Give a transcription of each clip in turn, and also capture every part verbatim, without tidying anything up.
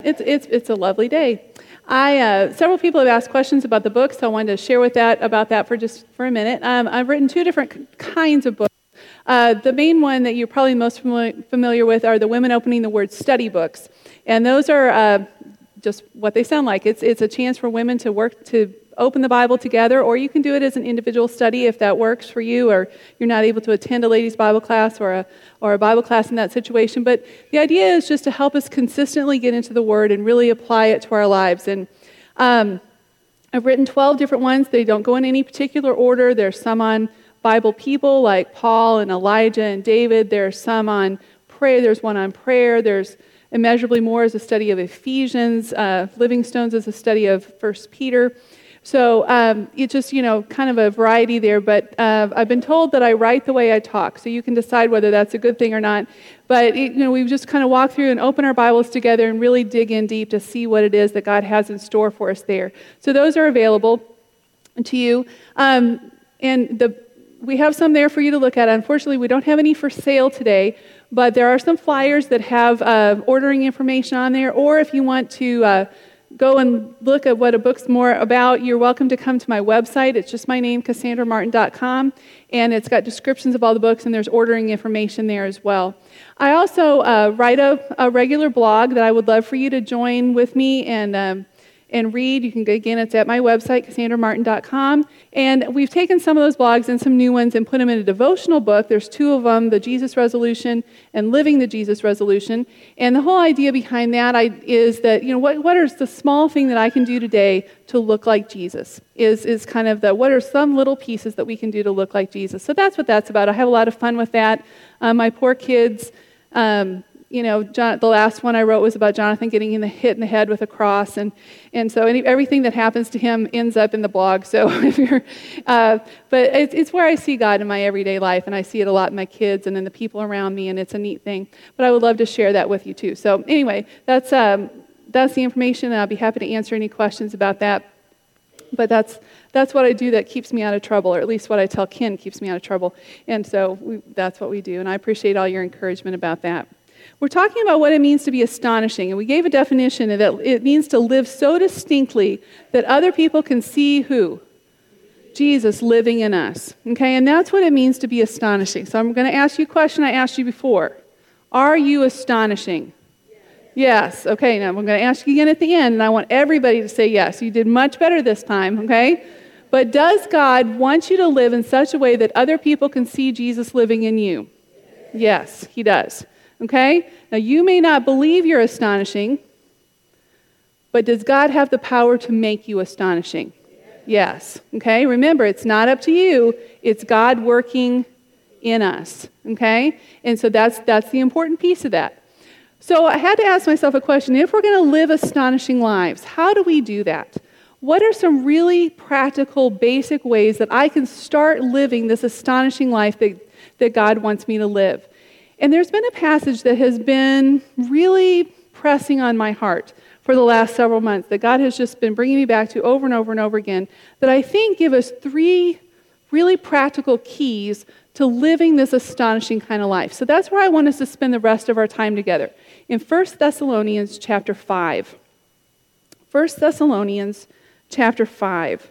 it's it's it's a lovely day. I uh, several people have asked questions about the book, so I wanted to share with that about that for just for a minute. Um, I've written two different kinds of books. Uh, the main one that you're probably most familiar, familiar with are the Women Opening the Word study books, and those are uh, just what they sound like. It's it's a chance for women to work to open the Bible together, or you can do it as an individual study if that works for you, or you're not able to attend a ladies' Bible class or a or a Bible class in that situation. But the idea is just to help us consistently get into the Word and really apply it to our lives. And um, I've written twelve different ones. They don't go in any particular order. There's some on Bible people like Paul and Elijah and David. There's some on prayer. There's one on prayer. There's Immeasurably More as a study of Ephesians. Uh, Living Stones as a study of First Peter. So um, it's just, you know, kind of a variety there, but uh, I've been told that I write the way I talk, so you can decide whether that's a good thing or not. But, it, you know, we've just kind of walked through and opened our Bibles together and really dig in deep to see what it is that God has in store for us there. So those are available to you. Um, and the we have some there for you to look at. Unfortunately, we don't have any for sale today, but there are some flyers that have uh, ordering information on there, or if you want to uh, go and look at what a book's more about, you're welcome to come to my website. It's just my name, cassandra martin dot com, and it's got descriptions of all the books, and there's ordering information there as well. I also uh, write a, a regular blog that I would love for you to join with me and um, and read. You can go, again, it's at my website, cassandra martin dot com, and we've taken some of those blogs and some new ones and put them in a devotional book. There's two of them, The Jesus Resolution and Living the Jesus Resolution, and the whole idea behind that is that, you know, what what is the small thing that I can do today to look like Jesus, is, is kind of the, what are some little pieces that we can do to look like Jesus. So that's what that's about. I have a lot of fun with that. Um, my poor kids, um, You know, John, the last one I wrote was about Jonathan getting in the, hit in the head with a cross, and and so any, everything that happens to him ends up in the blog. So, if you're, uh, but it's it's where I see God in my everyday life, and I see it a lot in my kids and in the people around me, and it's a neat thing. But I would love to share that with you too. So anyway, that's um, that's the information, and I'll be happy to answer any questions about that. But that's that's what I do that keeps me out of trouble, or at least what I tell Ken keeps me out of trouble. And so we, that's what we do, and I appreciate all your encouragement about that. We're talking about what it means to be astonishing, and we gave a definition that it means to live so distinctly that other people can see who? Jesus living in us. Okay, and that's what it means to be astonishing. So I'm going to ask you a question I asked you before. Are you astonishing? Yes. Okay, now I'm going to ask you again at the end, and I want everybody to say yes. You did much better this time, okay? But does God want you to live in such a way that other people can see Jesus living in you? Yes, He does. Okay? Now, you may not believe you're astonishing, but does God have the power to make you astonishing? Yes. Okay? Remember, it's not up to you. It's God working in us. Okay? And so that's that's the important piece of that. So I had to ask myself a question. If we're going to live astonishing lives, how do we do that? What are some really practical, basic ways that I can start living this astonishing life that, that God wants me to live? And there's been a passage that has been really pressing on my heart for the last several months that God has just been bringing me back to over and over and over again that I think give us three really practical keys to living this astonishing kind of life. So that's where I want us to spend the rest of our time together. In First Thessalonians chapter five. First Thessalonians chapter five.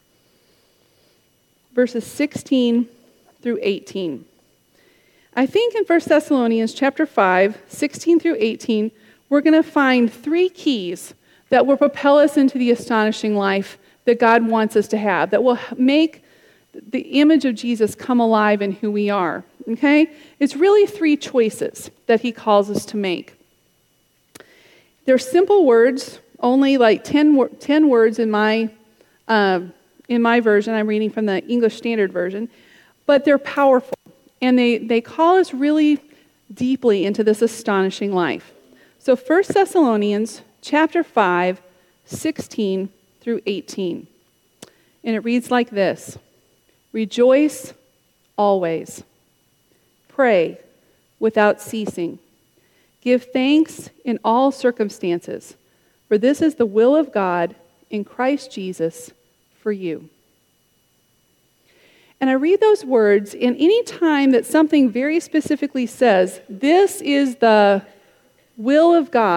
Verses sixteen through eighteen. I think in First Thessalonians chapter five, sixteen through eighteen, we're going to find three keys that will propel us into the astonishing life that God wants us to have, that will make the image of Jesus come alive in who we are. Okay? It's really three choices that He calls us to make. They're simple words, only like ten, ten words in my, uh, in my version. I'm reading from the English Standard Version, but they're powerful. And they, they call us really deeply into this astonishing life. So First Thessalonians chapter five, sixteen through eighteen. And it reads like this. Rejoice always. Pray without ceasing. Give thanks in all circumstances, for this is the will of God in Christ Jesus for you. And I read those words, and any time that something very specifically says, this is the will of God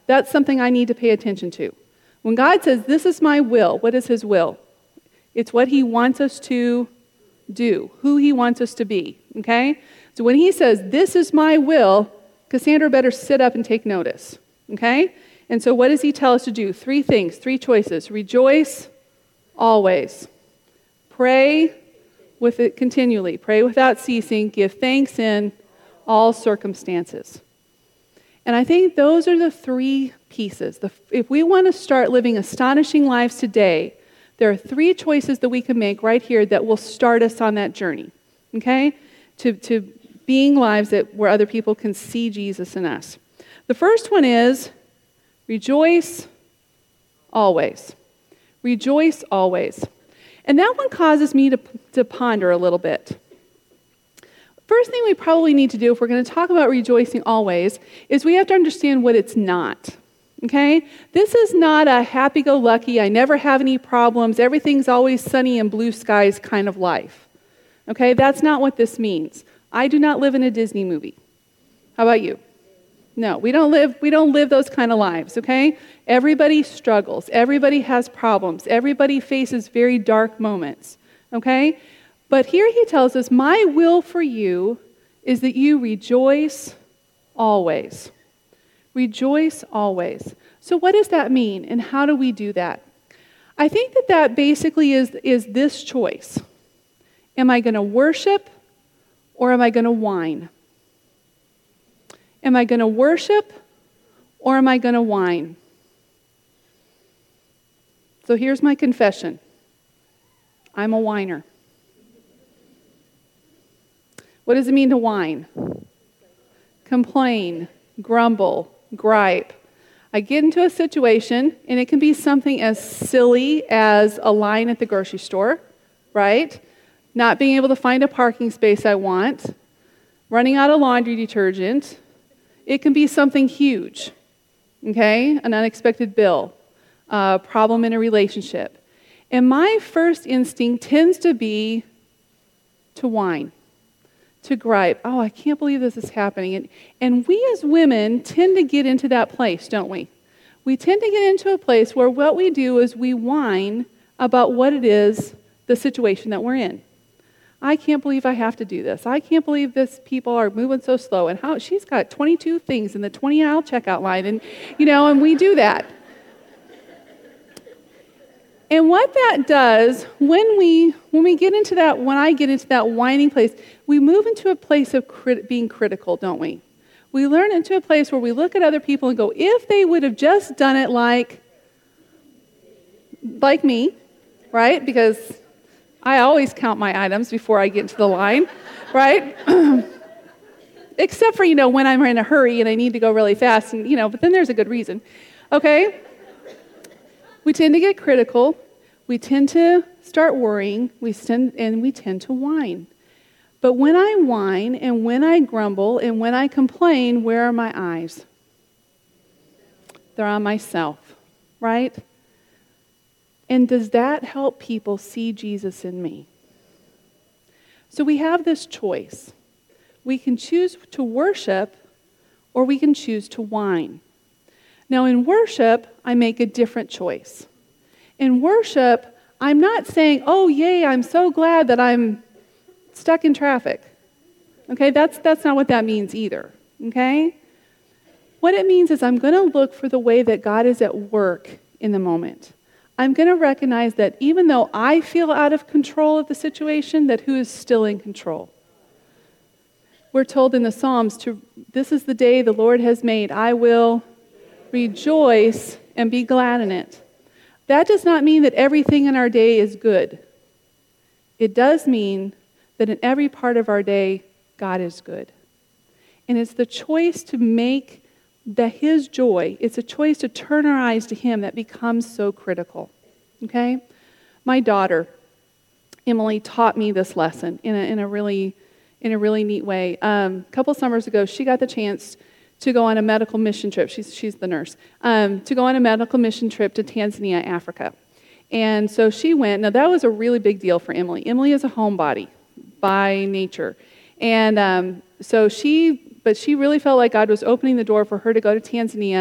That's something I need to pay attention to. When God says, this is my will, what is his will? It's what he wants us to do, who he wants us to be, okay? So when he says, this is my will, Cassandra better sit up and take notice, okay? And so what does he tell us to do? Three things, three choices. Rejoice always. Pray with it continually. Pray without ceasing. Give thanks in all circumstances. And I think those are the three pieces. The, if we want to start living astonishing lives today, there are three choices that we can make right here that will start us on that journey, okay? To, to being lives that where other people can see Jesus in us. The first one is rejoice always. Rejoice always. And that one causes me to, to ponder a little bit. First thing we probably need to do if we're going to talk about rejoicing always is we have to understand what it's not. Okay? This is not a happy-go-lucky, I never have any problems, everything's always sunny and blue skies kind of life. Okay? That's not what this means. I do not live in a Disney movie. How about you? No, we don't live we don't live those kind of lives, okay? Everybody struggles. Everybody has problems. Everybody faces very dark moments, okay? But here he tells us, my will for you is that you rejoice always. Rejoice always. So what does that mean, and how do we do that? I think that that basically is, is this choice. Am I going to worship or am I going to whine? Am I going to worship or am I going to whine? So here's my confession. I'm a whiner. What does it mean to whine? Complain, grumble, gripe. I get into a situation, and it can be something as silly as a line at the grocery store, right? Not being able to find a parking space I want, running out of laundry detergent. It can be something huge, okay? An unexpected bill, a problem in a relationship. And my first instinct tends to be to whine, to gripe. Oh, I can't believe this is happening. And, and we as women tend to get into that place, don't we? We tend to get into a place where what we do is we whine about what it is, the situation that we're in. I can't believe I have to do this. I can't believe this people are moving so slow. And how she's got twenty-two things in the twenty-aisle checkout line. And, you know, and we do that. And what that does, when we when we get into that, when I get into that whining place, we move into a place of crit- being critical, don't we? We learn into a place where we look at other people and go, if they would have just done it like, like me, right? Because I always count my items before I get into the line, right? Except for, you know, when I'm in a hurry and I need to go really fast, and you know, but then there's a good reason, okay? We tend to get critical. We tend to start worrying. We tend, and we tend to whine. But when I whine and when I grumble and when I complain, where are my eyes? They're on myself, right? And does that help people see Jesus in me? So we have this choice. We can choose to worship or we can choose to whine. Now in worship, I make a different choice. In worship, I'm not saying, oh, yay, I'm so glad that I'm stuck in traffic. Okay, that's that's not what that means either. Okay? What it means is I'm going to look for the way that God is at work in the moment. I'm going to recognize that even though I feel out of control of the situation, that who is still in control. We're told in the Psalms, to this is the day the Lord has made. I will rejoice and be glad in it. That does not mean that everything in our day is good. It does mean that in every part of our day, God is good. And it's the choice to make that His joy, it's a choice to turn our eyes to Him that becomes so critical. Okay? My daughter, Emily, taught me this lesson in a, in a really in a really neat way. Um, a couple summers ago, she got the chance to go on a medical mission trip. She's she's the nurse. Um, to go on a medical mission trip to Tanzania, Africa. And so she went. Now, that was a really big deal for Emily. Emily is a homebody by nature. And um, so she, but she really felt like God was opening the door for her to go to Tanzania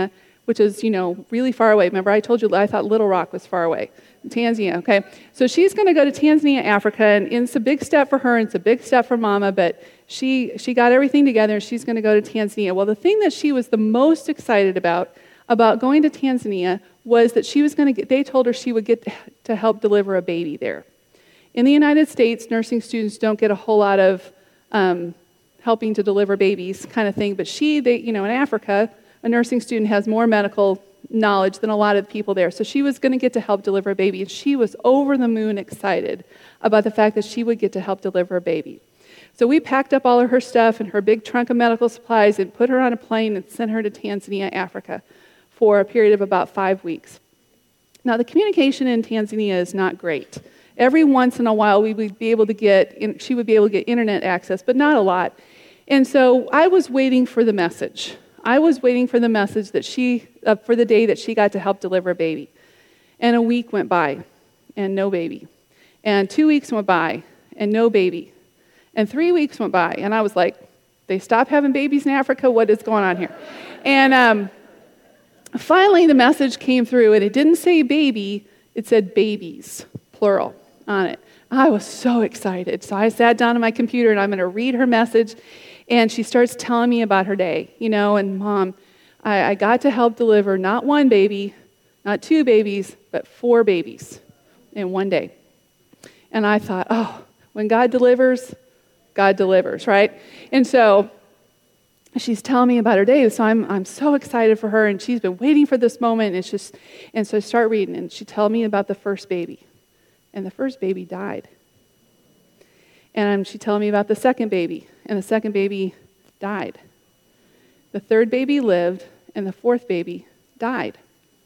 which is, you know, really far away. Remember, I told you I thought Little Rock was far away. Tanzania, okay? So she's going to go to Tanzania, Africa, and it's a big step for her, and it's a big step for Mama, but she she got everything together, and she's going to go to Tanzania. Well, the thing that she was the most excited about, about going to Tanzania, was that she was going to get, they told her she would get to help deliver a baby there. In the United States, nursing students don't get a whole lot of um, helping to deliver babies kind of thing, but she, they, you know, in Africa, a nursing student has more medical knowledge than a lot of people there. So she was going to get to help deliver a baby, and she was over the moon excited about the fact that she would get to help deliver a baby. So we packed up all of her stuff and her big trunk of medical supplies and put her on a plane and sent her to Tanzania, Africa, for a period of about five weeks. Now, the communication in Tanzania is not great. Every once in a while, we would be able to get, she would be able to get internet access, but not a lot. And so I was waiting for the message. I was waiting for the message that she, uh, for the day that she got to help deliver a baby. And a week went by, and no baby. And two weeks went by, and no baby. And three weeks went by, and I was like, they stopped having babies in Africa? What is going on here? And um, finally, the message came through, and it didn't say baby, it said babies, plural, on it. I was so excited. So I sat down on my computer, and I'm going to read her message. And she starts telling me about her day, you know, and Mom, I, I got to help deliver not one baby, not two babies, but four babies in one day. And I thought, oh, when God delivers, God delivers, right? And so she's telling me about her day, so I'm I'm so excited for her, and she's been waiting for this moment, and it's just, and so I start reading, and she tells me about the first baby, and the first baby died. And she told me about the second baby, and the second baby died. The third baby lived, and the fourth baby died.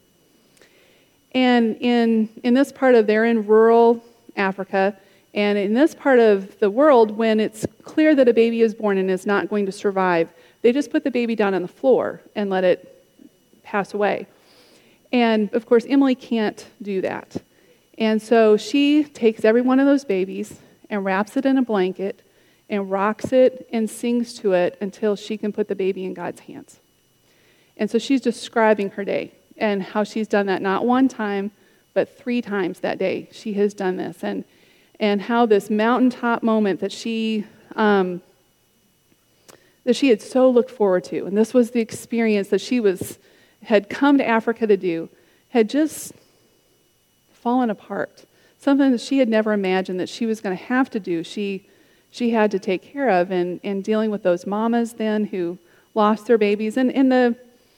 And in in this part of, they're in rural Africa, and in this part of the world, when it's clear that a baby is born and is not going to survive, they just put the baby down on the floor and let it pass away. And of course, Emily can't do that. And so she takes every one of those babies and wraps it in a blanket and rocks it and sings to it until she can put the baby in God's hands. And so she's describing her day and how she's done that not one time, but three times that day she has done this. And and how this mountaintop moment that she um, that she had so looked forward to, and this was the experience that she was had come to Africa to do, had just fallen apart. Something that she had never imagined that she was going to have to do. She she had to take care of, and, and dealing with those mamas then who lost their babies. And, and the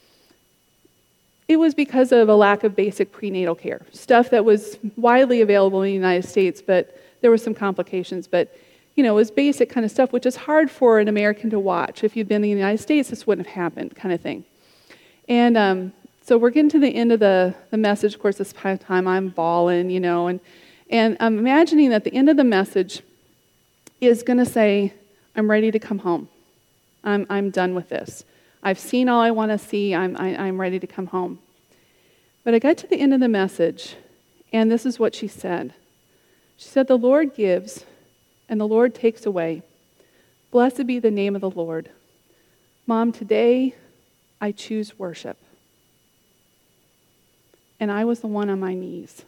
it was because of a lack of basic prenatal care, stuff that was widely available in the United States, but there were some complications. But, you know, it was basic kind of stuff, which is hard for an American to watch. If you'd been in the United States, this wouldn't have happened, kind of thing. And um, so we're getting to the end of the, the message. Of course, this time I'm bawling, you know, and And I'm imagining that the end of the message is going to say, I'm ready to come home. I'm I'm done with this. I've seen all I want to see. I'm I, I'm ready to come home. But I got to the end of the message, and this is what she said. She said, the Lord gives, and the Lord takes away. Blessed be the name of the Lord. Mom, today I choose worship. And I was the one on my knees.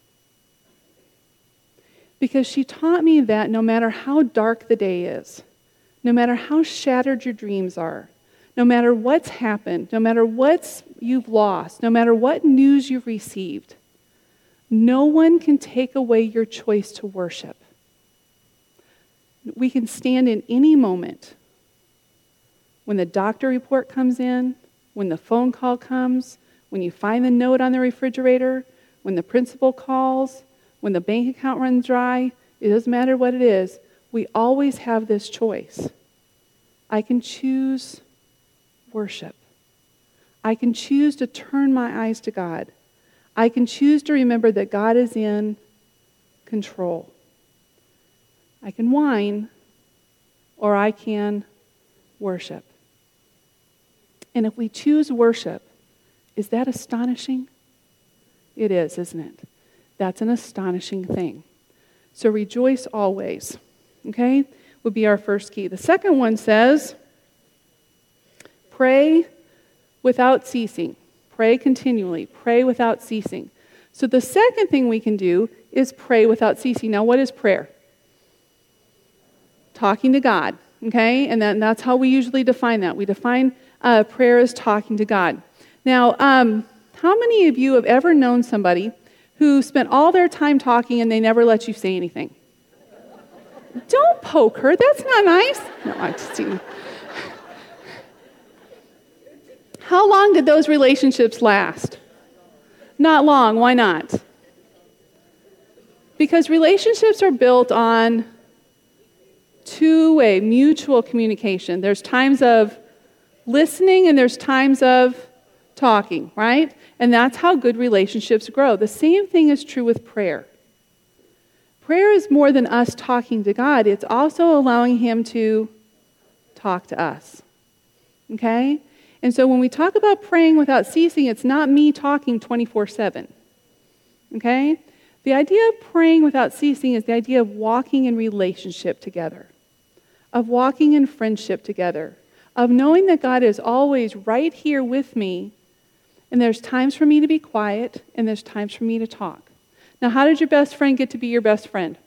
Because she taught me that no matter how dark the day is, no matter how shattered your dreams are, no matter what's happened, no matter what you've lost, no matter what news you've received, no one can take away your choice to worship. We can stand in any moment. When the doctor report comes in, when the phone call comes, when you find the note on the refrigerator, when the principal calls, when the bank account runs dry, it doesn't matter what it is, we always have this choice. I can choose worship. I can choose to turn my eyes to God. I can choose to remember that God is in control. I can whine, or I can worship. And if we choose worship, is that astonishing? It is, isn't it? That's an astonishing thing. So rejoice always, okay, would be our first key. The second one says, pray without ceasing. Pray continually. Pray without ceasing. So the second thing we can do is pray without ceasing. Now, what is prayer? Talking to God, okay? And that, that's how we usually define that. We define uh, prayer as talking to God. Now, um, how many of you have ever known somebody who spent all their time talking and they never let you say anything? Don't poke her. That's not nice. No, I'm just kidding. How long did those relationships last? Not long. Why not? Because relationships are built on two-way, mutual communication. There's times of listening and there's times of talking, right? And that's how good relationships grow. The same thing is true with prayer. Prayer is more than us talking to God. It's also allowing Him to talk to us. Okay? And so when we talk about praying without ceasing, it's not me talking twenty-four seven. Okay? The idea of praying without ceasing is the idea of walking in relationship together, of walking in friendship together, of knowing that God is always right here with me, and there's times for me to be quiet, and there's times for me to talk. Now, how did your best friend get to be your best friend?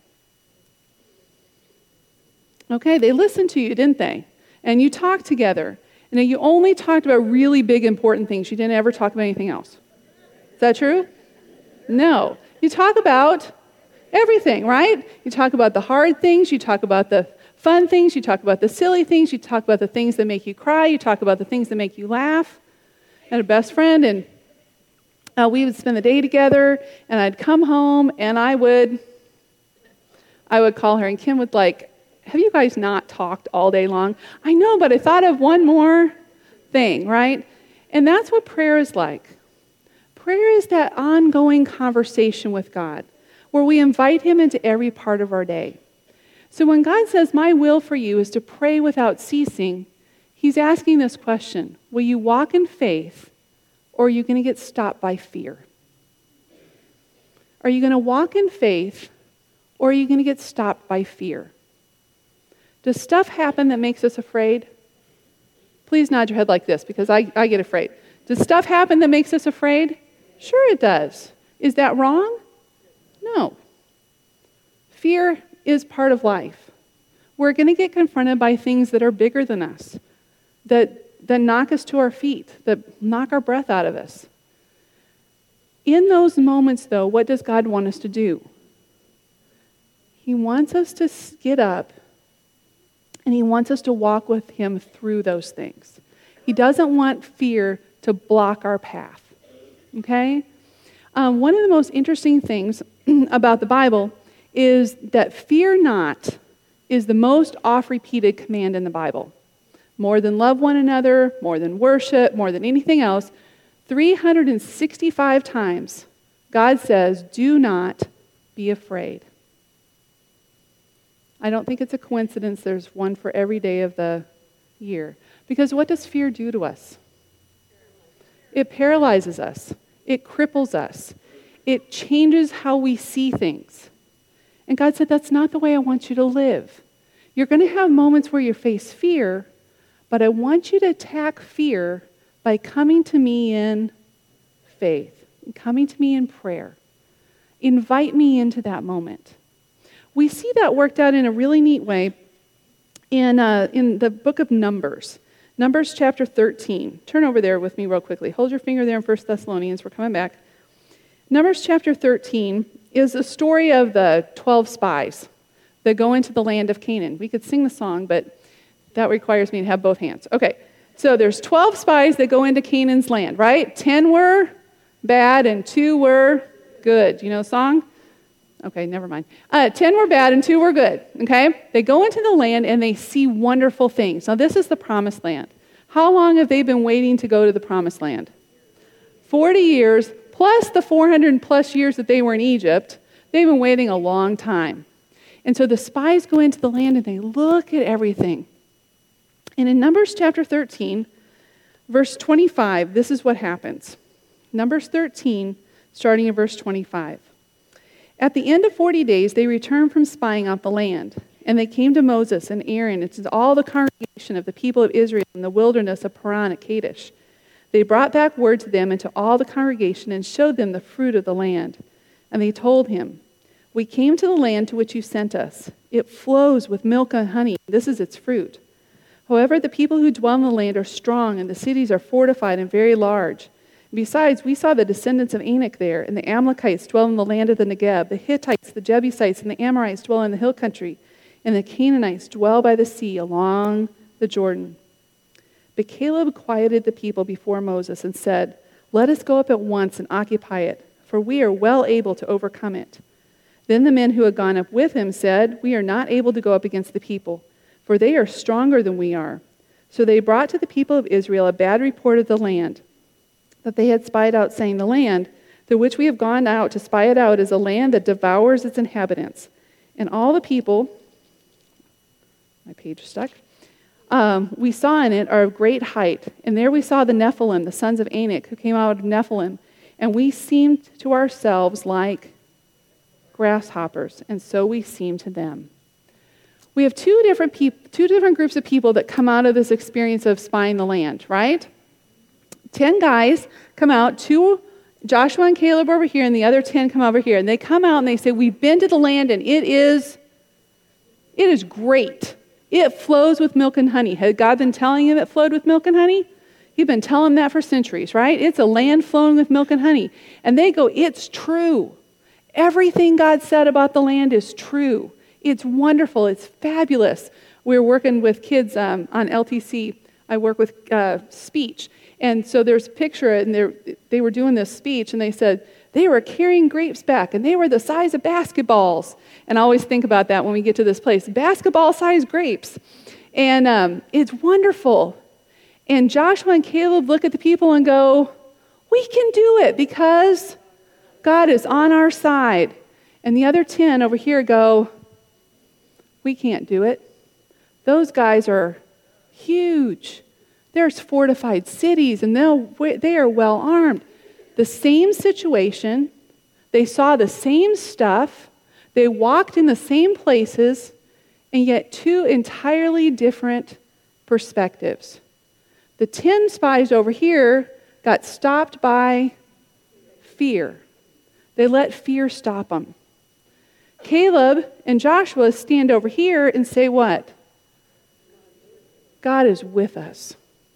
Okay, they listened to you, didn't they? And you talked together. And you only talked about really big, important things. You didn't ever talk about anything else. Is that true? No. You talk about everything, right? You talk about the hard things. You talk about the fun things. You talk about the silly things. You talk about the things that make you cry. You talk about the things that make you laugh. I had a best friend, and uh, we would spend the day together, and I'd come home, and I would, I would call her, and Kim would like, have you guys not talked all day long? I know, but I thought of one more thing, right? And that's what prayer is like. Prayer is that ongoing conversation with God where we invite Him into every part of our day. So when God says, my will for you is to pray without ceasing, He's asking this question: will you walk in faith, or are you going to get stopped by fear? Are you going to walk in faith, or are you going to get stopped by fear? Does stuff happen that makes us afraid? Please nod your head like this, because I, I get afraid. Does stuff happen that makes us afraid? Sure it does. Is that wrong? No. Fear is part of life. We're going to get confronted by things that are bigger than us, that, that knock us to our feet, that knock our breath out of us. In those moments, though, what does God want us to do? He wants us to get up, and He wants us to walk with Him through those things. He doesn't want fear to block our path. Okay? Um, one of the most interesting things about the Bible is that fear not is the most oft-repeated command in the Bible. More than love one another, more than worship, more than anything else, three hundred sixty-five times God says, do not be afraid. I don't think it's a coincidence there's one for every day of the year. Because what does fear do to us? It paralyzes us. It cripples us. It changes how we see things. And God said, that's not the way I want you to live. You're going to have moments where you face fear, but I want you to attack fear by coming to me in faith, coming to me in prayer. Invite me into that moment. We see that worked out in a really neat way in, uh, in the book of Numbers. Numbers chapter thirteen. Turn over there with me real quickly. Hold your finger there in First Thessalonians. We're coming back. Numbers chapter thirteen is the story of the twelve spies that go into the land of Canaan. We could sing the song, but that requires me to have both hands. Okay, so there's twelve spies that go into Canaan's land, right? ten were bad and two were good. You know the song? Okay, never mind. Uh, ten were bad and two were good, okay? They go into the land and they see wonderful things. Now, this is the promised land. How long have they been waiting to go to the promised land? forty years, plus the four hundred plus years that they were in Egypt. They've been waiting a long time. And so the spies go into the land and they look at everything. And in Numbers chapter thirteen, verse twenty-five, this is what happens. Numbers thirteen, starting in verse twenty-five. At the end of forty days, they returned from spying out the land, and they came to Moses and Aaron and to all the congregation of the people of Israel in the wilderness of Paran at Kadesh. They brought back word to them and to all the congregation and showed them the fruit of the land. And they told him, "We came to the land to which you sent us. It flows with milk and honey. This is its fruit. However, the people who dwell in the land are strong, and the cities are fortified and very large. Besides, we saw the descendants of Anak there, and the Amalekites dwell in the land of the Negeb. The Hittites, the Jebusites, and the Amorites dwell in the hill country, and the Canaanites dwell by the sea along the Jordan." But Caleb quieted the people before Moses and said, "Let us go up at once and occupy it, for we are well able to overcome it." Then the men who had gone up with him said, "We are not able to go up against the people, for they are stronger than we are." So they brought to the people of Israel a bad report of the land that they had spied out, saying, "The land through which we have gone out to spy it out is a land that devours its inhabitants." And all the people, my page is stuck, um, we saw in it are of great height. And there we saw the Nephilim, the sons of Anak, who came out of Nephilim. And we seemed to ourselves like grasshoppers, and so we seemed to them. We have two different peop- two different groups of people that come out of this experience of spying the land, right? Ten guys come out, two, Joshua and Caleb over here, and the other ten come over here. And they come out and they say, "We've been to the land, and it is, it is great. It flows with milk and honey." Had God been telling him it flowed with milk and honey? He'd been telling them that for centuries, right? It's a land flowing with milk and honey. And they go, "It's true. Everything God said about the land is true. It's wonderful. It's fabulous." We're working with kids um, on L T C. I work with uh, speech. And so there's a picture, and they were doing this speech, and they said, they were carrying grapes back, and they were the size of basketballs. And I always think about that when we get to this place. Basketball-sized grapes. And um, it's wonderful. And Joshua and Caleb look at the people and go, "We can do it because God is on our side." And the other ten over here go, "We can't do it. Those guys are huge. There's fortified cities, and they are well armed." The same situation, they saw the same stuff, they walked in the same places, and yet two entirely different perspectives. The ten spies over here got stopped by fear. They let fear stop them. Caleb and Joshua stand over here and say what? God is with us.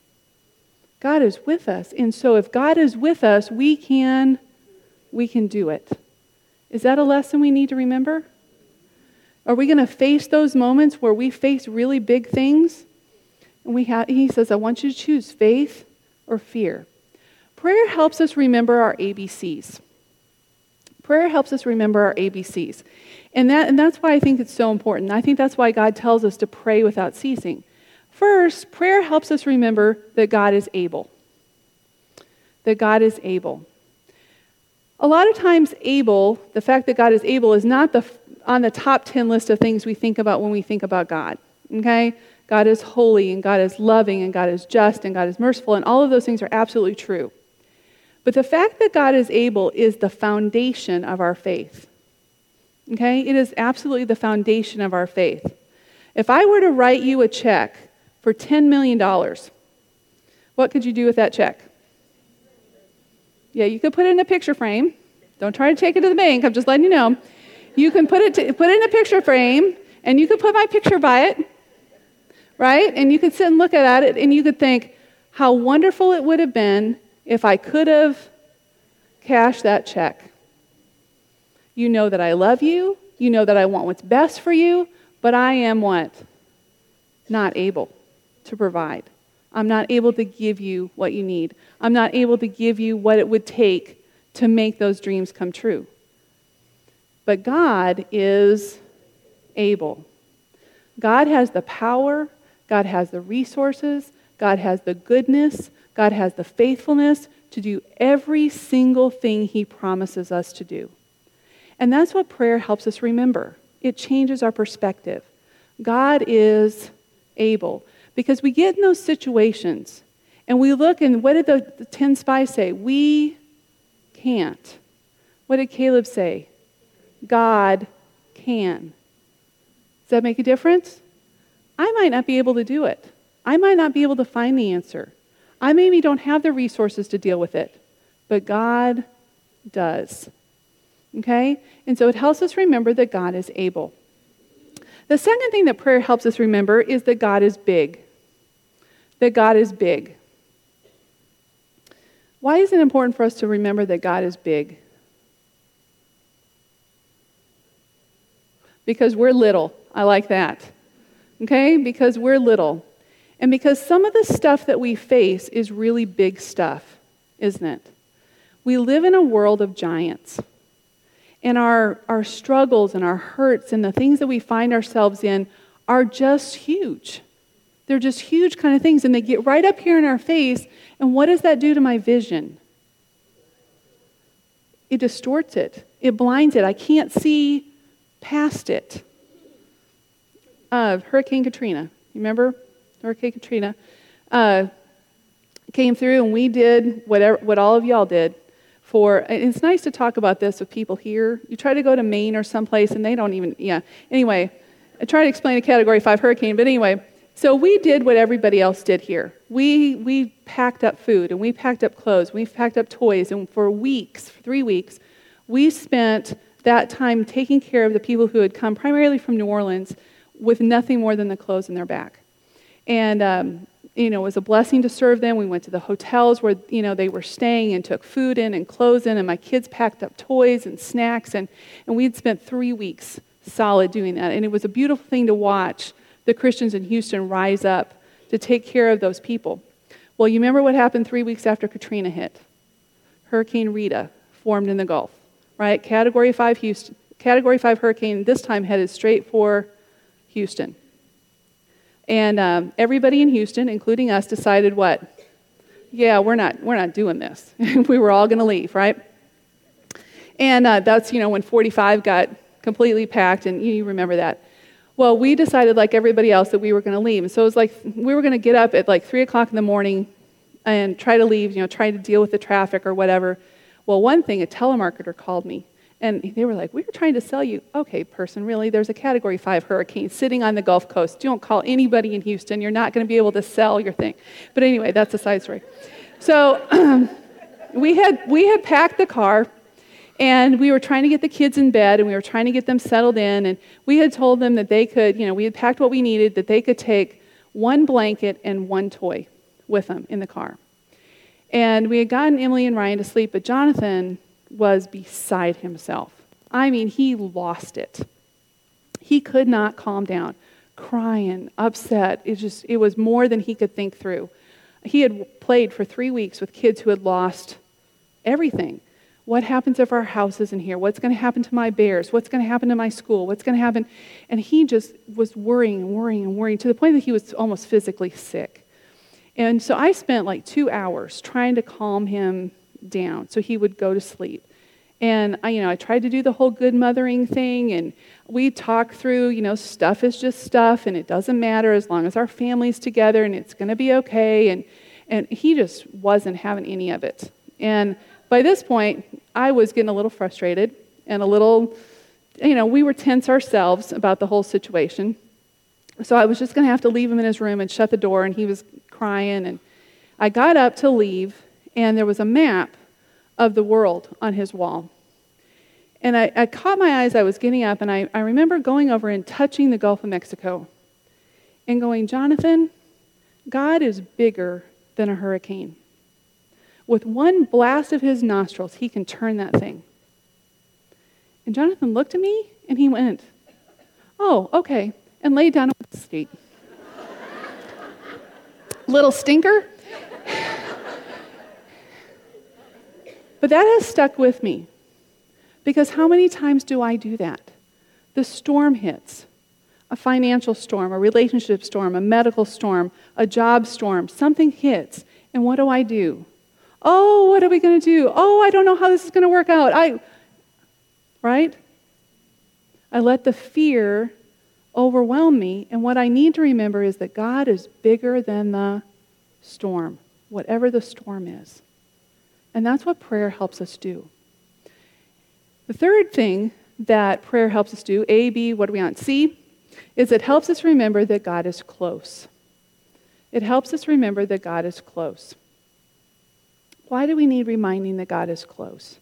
God is with us. And so if God is with us, we can, we can do it. Is that a lesson we need to remember? Are we going to face those moments where we face really big things? And we have, he says, "I want you to choose faith or fear." Prayer helps us remember our A B Cs. Prayer helps us remember our A B Cs. And, that, and that's why I think it's so important. I think that's why God tells us to pray without ceasing. First, prayer helps us remember that God is able. That God is able. A lot of times able, the fact that God is able is not the on the top ten list of things we think about when we think about God. Okay? God is holy, and God is loving, and God is just, and God is merciful, and all of those things are absolutely true. But the fact that God is able is the foundation of our faith. Okay? It is absolutely the foundation of our faith. If I were to write you a check for ten million dollars, what could you do with that check? Yeah, you could put it in a picture frame. Don't try to take it to the bank. I'm just letting you know. You can put it to, put it in a picture frame, and you could put my picture by it, right? And you could sit and look at it, and you could think how wonderful it would have been if I could have cashed that check. You know that I love you. You know that I want what's best for you, but I am what? Not able to provide. I'm not able to give you what you need. I'm not able to give you what it would take to make those dreams come true. But God is able. God has the power. God has the resources. God has the goodness. God has the faithfulness to do every single thing He promises us to do. And that's what prayer helps us remember. It changes our perspective. God is able. Because we get in those situations and we look, and what did the, the ten spies say? We can't. What did Caleb say? God can. Does that make a difference? I might not be able to do it. I might not be able to find the answer. I maybe don't have the resources to deal with it, but God does. Okay? And so it helps us remember that God is able. The second thing that prayer helps us remember is that God is big. That God is big. Why is it important for us to remember that God is big? Because we're little. I like that. Okay? Because we're little. And because some of the stuff that we face is really big stuff, isn't it? We live in a world of giants. And our, our struggles and our hurts and the things that we find ourselves in are just huge. They're just huge kind of things. And they get right up here in our face. And what does that do to my vision? It distorts it. It blinds it. I can't see past it. Uh, Hurricane Katrina. You remember Hurricane Katrina? Uh, came through and we did whatever, what all of y'all did. For, and it's nice to talk about this with people here. You try to go to Maine or someplace and they don't even, yeah. Anyway, I try to explain a Category five hurricane, but anyway, so we did what everybody else did here. We we packed up food and we packed up clothes. We packed up toys, and for weeks, for three weeks, we spent that time taking care of the people who had come primarily from New Orleans with nothing more than the clothes in their back. And, um, you know, it was a blessing to serve them. We went to the hotels where, you know, they were staying and took food in and clothes in, and my kids packed up toys and snacks, and, and we'd spent three weeks solid doing that. And it was a beautiful thing to watch the Christians in Houston rise up to take care of those people. Well, you remember what happened three weeks after Katrina hit? Hurricane Rita formed in the Gulf, right? Category five Houston, Category five hurricane, this time headed straight for Houston. And um, everybody in Houston, including us, decided what? Yeah, we're not we're not doing this. We were all going to leave, right? And uh, that's, you know, when forty-five got completely packed, and you remember that. Well, we decided, like everybody else, that we were going to leave. And so it was like we were going to get up at like three o'clock in the morning and try to leave, you know, try to deal with the traffic or whatever. Well, one thing, a telemarketer called me. And they were like, we were trying to sell you. Okay, person, really, there's a Category five hurricane sitting on the Gulf Coast. You don't call anybody in Houston. You're not going to be able to sell your thing. But anyway, that's a side story. So um, we had we had packed the car, and we were trying to get the kids in bed, and we were trying to get them settled in. And we had told them that they could, you know, we had packed what we needed, that they could take one blanket and one toy with them in the car. And we had gotten Emily and Ryan to sleep, but Jonathan was beside himself. I mean, he lost it. He could not calm down, crying, upset. It just it was more than he could think through. He had played for three weeks with kids who had lost everything. What happens if our house isn't here? What's going to happen to my bears? What's going to happen to my school? What's going to happen? And he just was worrying and worrying and worrying to the point that he was almost physically sick. And so I spent like two hours trying to calm him down so he would go to sleep. And I, you know, I tried to do the whole good mothering thing, and we talked through, you know, stuff is just stuff, and it doesn't matter as long as our family's together, and it's going to be okay. And and he just wasn't having any of it. And by this point, I was getting a little frustrated and a little, you know, we were tense ourselves about the whole situation. So I was just going to have to leave him in his room and shut the door, and he was crying. And I got up to leave, and there was a map of the world on his wall. And I, I caught my eyes, I was getting up, and I, I remember going over and touching the Gulf of Mexico and going, Jonathan, God is bigger than a hurricane. With one blast of his nostrils, he can turn that thing. And Jonathan looked at me, and he went, oh, okay, and laid down on the street. Little stinker. But that has stuck with me, because how many times do I do that? The storm hits, a financial storm, a relationship storm, a medical storm, a job storm, something hits, and what do I do? Oh, what are we going to do? Oh, I don't know how this is going to work out. I, right? I let the fear overwhelm me, and what I need to remember is that God is bigger than the storm, whatever the storm is. And that's what prayer helps us do. The third thing that prayer helps us do, A, B, what are we on? C, is it helps us remember that God is close. It helps us remember that God is close. Why do we need reminding that God is close?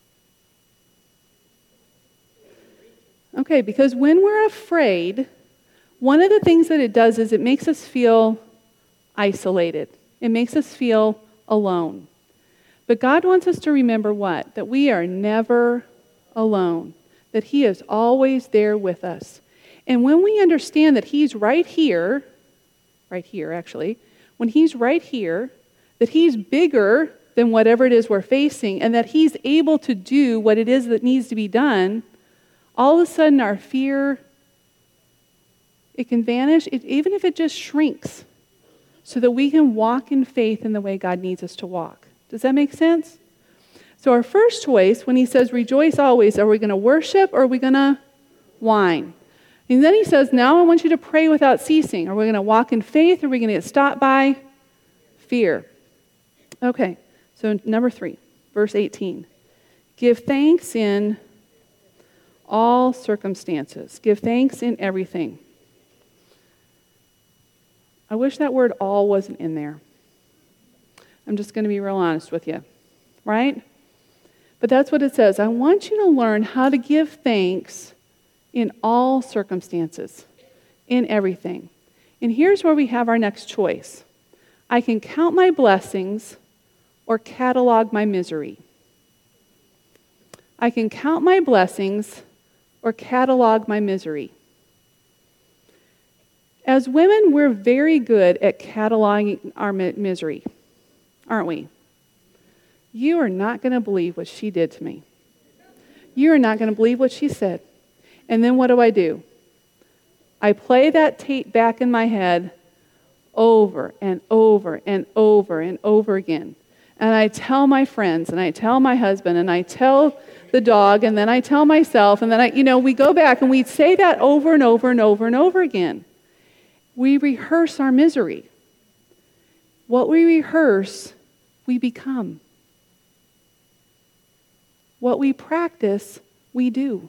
Okay, because when we're afraid, one of the things that it does is it makes us feel isolated. It makes us feel alone. But God wants us to remember what? That we are never alone. That He is always there with us. And when we understand that He's right here, right here actually, when He's right here, that He's bigger than whatever it is we're facing, and that He's able to do what it is that needs to be done, all of a sudden our fear, it can vanish, it, even if it just shrinks, so that we can walk in faith in the way God needs us to walk. Does that make sense? So our first choice, when He says rejoice always, are we going to worship or are we going to whine? And then He says, now I want you to pray without ceasing. Are we going to walk in faith or are we going to get stopped by fear? Okay, so number three, verse eighteen. Give thanks in all circumstances. Give thanks in everything. I wish that word all wasn't in there. I'm just going to be real honest with you, right? But that's what it says. I want you to learn how to give thanks in all circumstances, in everything. And here's where we have our next choice. I can count my blessings or catalog my misery. I can count my blessings or catalog my misery. As women, we're very good at cataloging our mi- misery, aren't we? You are not going to believe what she did to me. You are not going to believe what she said. And then what do I do? I play that tape back in my head over and over and over and over again. And I tell my friends, and I tell my husband, and I tell the dog, and then I tell myself, and then I, you know, we go back and we say that over and over and over and over again. We rehearse our misery. What we rehearse, we become. What we practice, we do.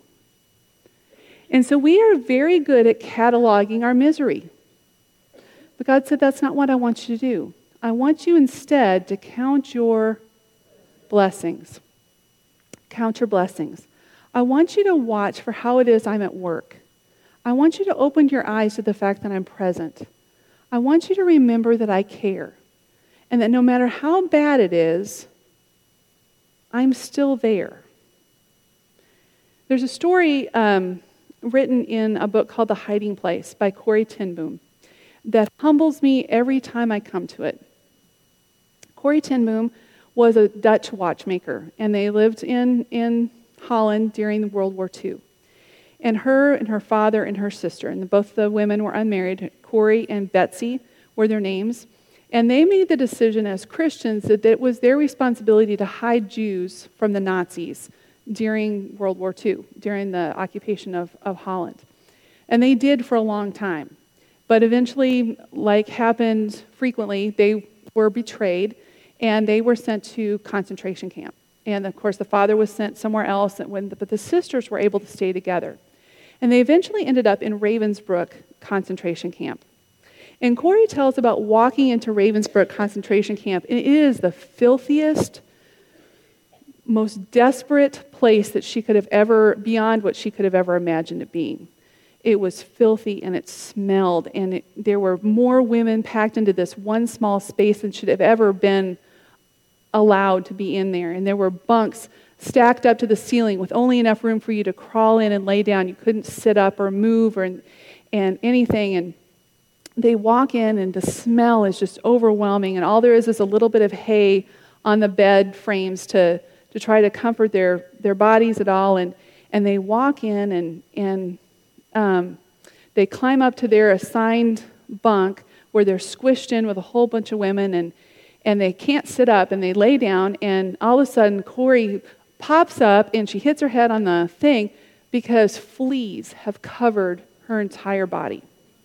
And so we are very good at cataloging our misery. But God said, that's not what I want you to do. I want you instead to count your blessings. Count your blessings. I want you to watch for how it is I'm at work. I want you to open your eyes to the fact that I'm present. I want you to remember that I care. And that no matter how bad it is, I'm still there. There's a story um, written in a book called The Hiding Place by Corrie ten Boom that humbles me every time I come to it. Corrie ten Boom was a Dutch watchmaker, and they lived in, in Holland during World War Two. And her and her father and her sister, and both the women were unmarried, Corrie and Betsy were their names, and they made the decision as Christians that it was their responsibility to hide Jews from the Nazis during World War Two, during the occupation of, of Holland. And they did for a long time. But eventually, like happened frequently, they were betrayed, and they were sent to concentration camp. And of course, the father was sent somewhere else, but the sisters were able to stay together. And they eventually ended up in Ravensbrück concentration camp. And Corrie tells about walking into Ravensbrück concentration camp. And it is the filthiest, most desperate place that she could have ever, beyond what she could have ever imagined it being. It was filthy and it smelled, and it, there were more women packed into this one small space than should have ever been allowed to be in there. And there were bunks stacked up to the ceiling with only enough room for you to crawl in and lay down. You couldn't sit up or move or and anything. And they walk in and the smell is just overwhelming. And all there is is a little bit of hay on the bed frames to, to try to comfort their, their bodies at all. And, and they walk in and, and um, they climb up to their assigned bunk where they're squished in with a whole bunch of women, and and they can't sit up, and they lay down, and all of a sudden Corrie pops up and she hits her head on the thing because fleas have covered her entire body.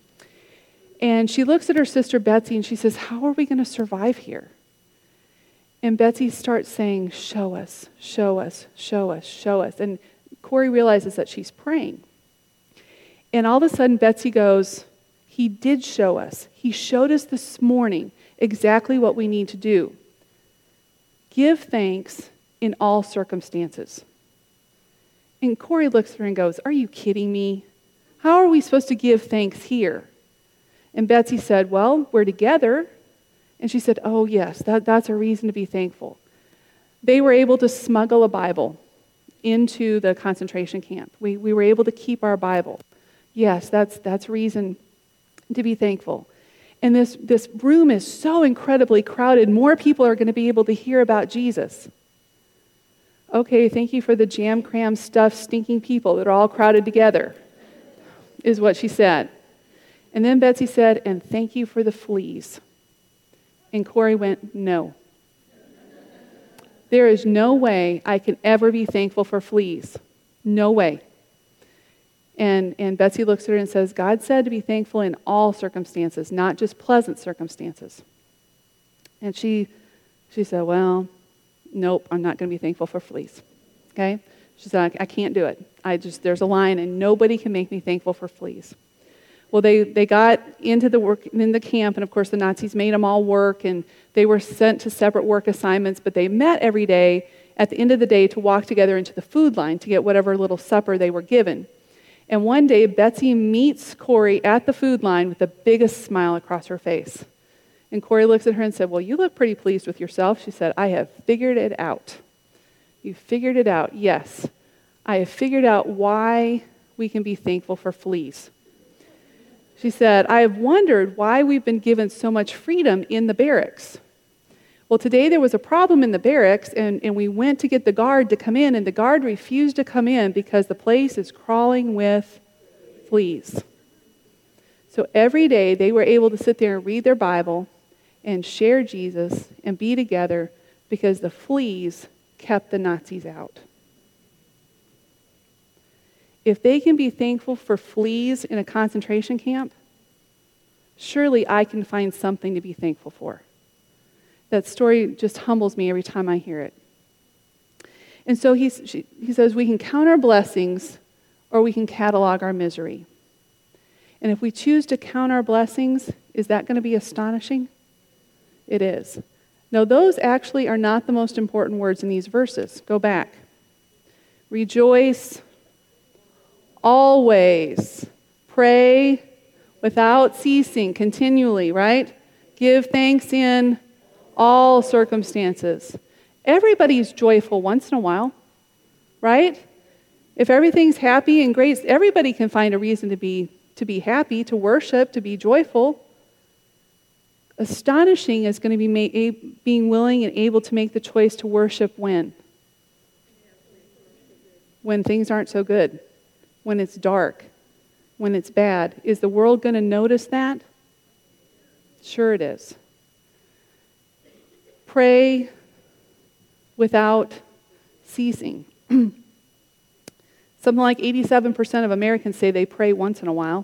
And she looks at her sister Betsy and she says, how are we going to survive here? And Betsy starts saying, show us, show us, show us, show us. And Corrie realizes that she's praying. And all of a sudden Betsy goes, he did show us. He showed us this morning exactly what we need to do. Give thanks in all circumstances. And Corey looks at her and goes, are you kidding me? How are we supposed to give thanks here? And Betsy said, well, we're together. And she said, oh, yes, that, that's a reason to be thankful. They were able to smuggle a Bible into the concentration camp. We, we were able to keep our Bible. Yes, that's, that's reason to be thankful. And this, this room is so incredibly crowded, more people are going to be able to hear about Jesus. Okay, thank you for the jam-crammed, stuffed, stinking people that are all crowded together, is what she said. And then Betsy said, and thank you for the fleas. And Corey went, no. There is no way I can ever be thankful for fleas. No way. And, and Betsy looks at her and says, God said to be thankful in all circumstances, not just pleasant circumstances. And she, she said, well, nope, I'm not going to be thankful for fleas. Okay? She said, I, I can't do it. I just, there's a line, and nobody can make me thankful for fleas. Well, they, they got into the work in the camp, and of course the Nazis made them all work, and they were sent to separate work assignments, but they met every day at the end of the day to walk together into the food line to get whatever little supper they were given. And one day, Betsy meets Corey at the food line with the biggest smile across her face. And Corey looks at her and said, well, you look pretty pleased with yourself. She said, I have figured it out. You figured it out, yes. I have figured out why we can be thankful for fleas. She said, I have wondered why we've been given so much freedom in the barracks. Well, today there was a problem in the barracks, and, and we went to get the guard to come in, and the guard refused to come in because the place is crawling with fleas. So every day they were able to sit there and read their Bible and share Jesus and be together because the fleas kept the Nazis out. If they can be thankful for fleas in a concentration camp, surely I can find something to be thankful for. That story just humbles me every time I hear it. And so he's, she, he says we can count our blessings or we can catalog our misery. And if we choose to count our blessings, is that going to be astonishing? It is. Now, those actually are not the most important words in these verses. Go back. Rejoice always. Pray without ceasing, continually, right? Give thanks in all circumstances. Everybody's joyful once in a while, right? If everything's happy and great, everybody can find a reason to be to be happy, to worship, to be joyful. Astonishing is going to be ma- being willing and able to make the choice to worship when? When things aren't so good. When it's dark, when it's bad. Is the world going to notice that? Sure it is. Pray without ceasing. Something like eighty-seven percent of Americans say they pray once in a while.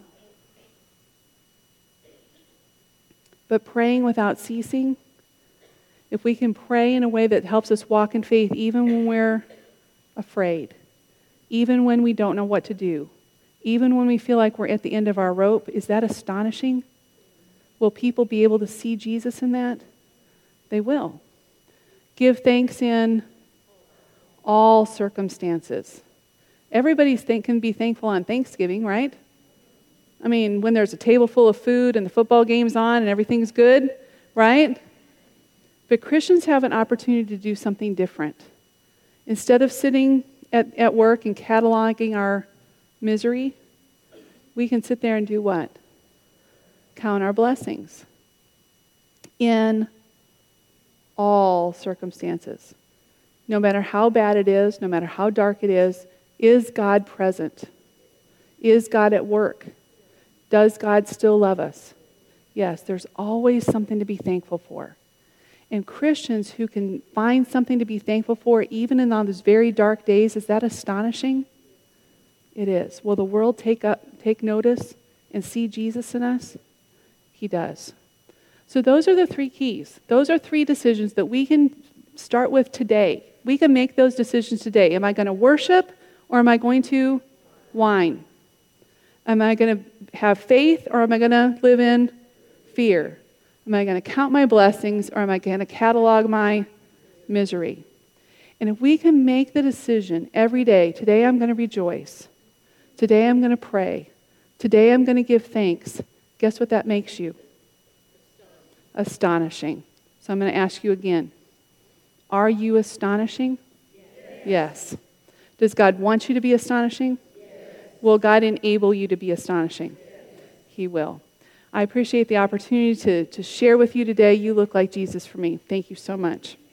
But praying without ceasing, if we can pray in a way that helps us walk in faith even when we're afraid, even when we don't know what to do, even when we feel like we're at the end of our rope, is that astonishing? Will people be able to see Jesus in that? They will. Give thanks in all circumstances. Everybody think, can be thankful on Thanksgiving, right? I mean, when there's a table full of food and the football game's on and everything's good, right? But Christians have an opportunity to do something different. Instead of sitting at, at work and cataloging our misery, we can sit there and do what? Count our blessings. In all circumstances. No matter how bad it is, no matter how dark it is, is God present? Is God at work? Does God still love us? Yes, there's always something to be thankful for. And Christians who can find something to be thankful for, even in on those very dark days, is that astonishing? It is. Will the world take up, take notice and see Jesus in us? He does. So those are the three keys. Those are three decisions that we can start with today. We can make those decisions today. Am I going to worship or am I going to whine? Am I going to have faith or am I going to live in fear? Am I going to count my blessings or am I going to catalog my misery. And if we can make the decision every day, today I'm going to rejoice, today I'm going to pray, today I'm going to give thanks, guess what that makes you? Astonishing. So I'm going to ask you again, are you astonishing? Yes. Yes. Does God want you to be astonishing? Yes. Will God enable you to be astonishing? Yes. He will. I appreciate the opportunity to, to share with you today. You look like Jesus for me. Thank you so much.